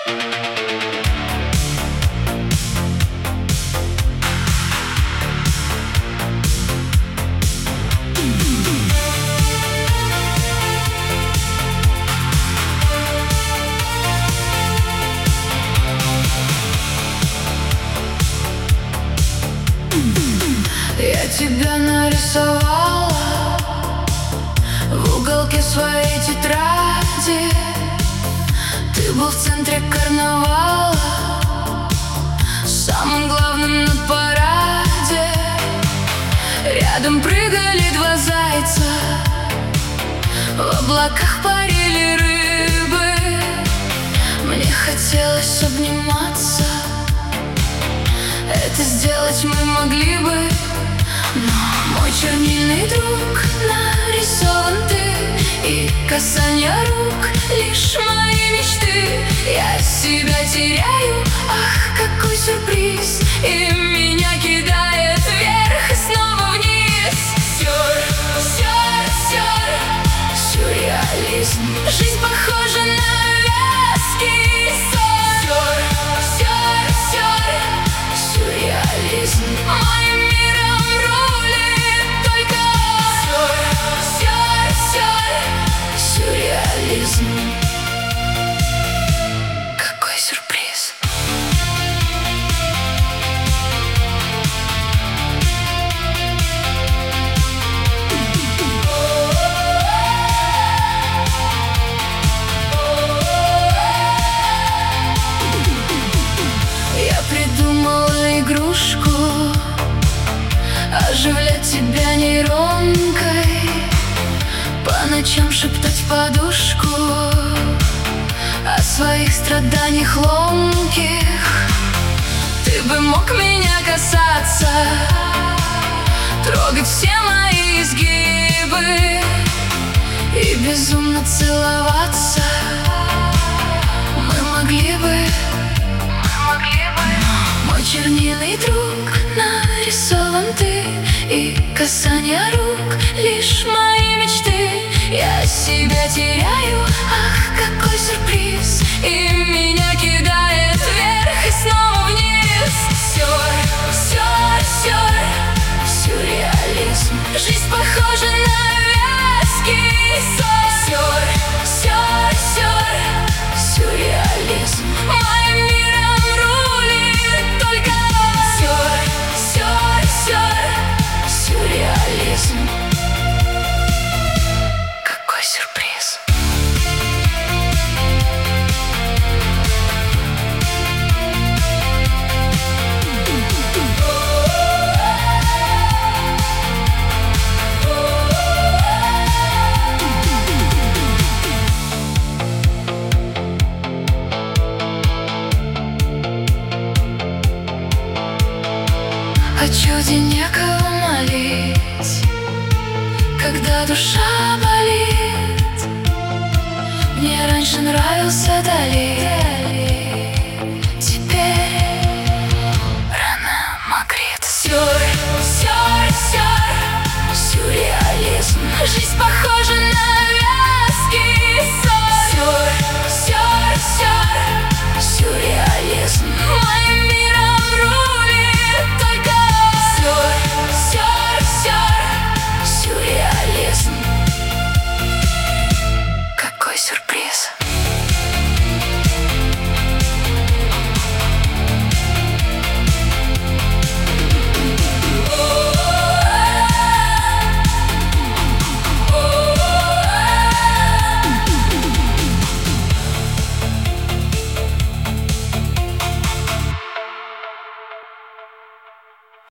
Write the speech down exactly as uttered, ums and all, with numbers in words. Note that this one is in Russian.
Я тебя нарисовала в уголке своей тетради. Ты был в центре карнавала, самым главным на параде. Рядом прыгали два зайца, в облаках парили рыбы. Мне хотелось обниматься, это сделать мы могли бы, но мой чернильный друг нарисован ты, и касание рук лишь мои мечты. Я себя теряю, ах, какой сюрприз, и меня кидает вверх и снова вниз. Сюр, сюр, сюр, сюрреализм. Жизнь похожа на вязкий сон. Сюр, сюр, сюр, сюрреализм. Моим миром рулит только сюр, сюр, сюр, сюрреализм. Какой сюрприз. Я придумала игрушку, оживлять тебя нейронкой, по ночам шептать в подушку о своих страданиях ломких. Ты бы мог меня касаться, трогать все мои изгибы и безумно целоваться. Мы могли бы, мой чернильный друг нарисован ты, и касание рук лишь мои мечты. Я себя теряю, ах, какой сюрприз, и меня кидает вверх и снова вниз. Сюр, сюр, сюр, сюрреализм. Жизнь похожа на вязкий сон. Сюр, сюр, сюр, сюрреализм. Моим миром рулит только сюр, сюр, сюр, сюрреализм. Какой сюрприз. О чуде некого молить, когда душа болит. Мне раньше нравился Дали, теперь рана мокрит. Сюр, сюр, сюр, сюрреализм. Жизнь похожа на